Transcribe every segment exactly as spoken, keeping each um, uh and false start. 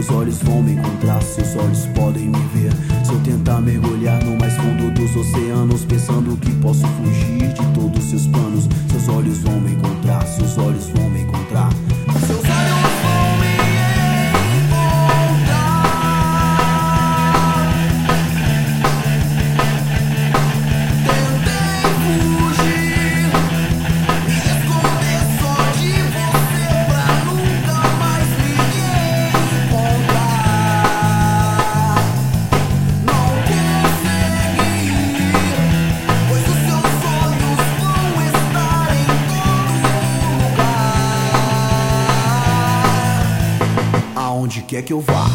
Seus olhos vão me encontrar, seus olhos podem me ver. Se eu tentar mergulhar no mais fundo dos oceanos, pensando que posso fugir de todos seus planos, seus olhos vão me encontrar, seus olhos vão me encontrar. Seus olhos vão me onde quer que eu vá.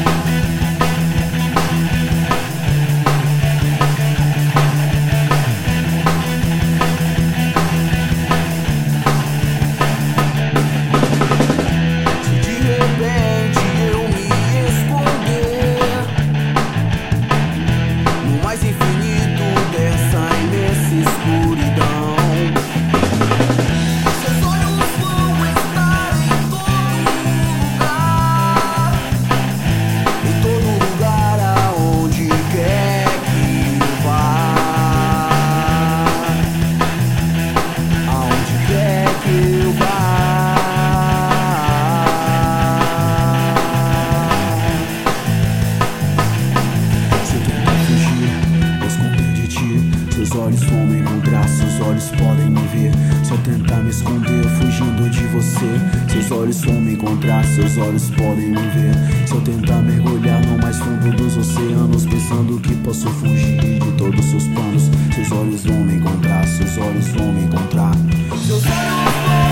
Se de repente eu me esconder no mais infinito dessa imensa escuridão, seus olhos vão me encontrar, seus olhos podem me ver. Se eu tentar me esconder fugindo de você, seus olhos vão me encontrar, seus olhos podem me ver. Se eu tentar mergulhar no mais fundo dos oceanos, pensando que posso fugir de todos seus planos, seus olhos vão me encontrar, seus olhos vão me encontrar. Seus olhos vão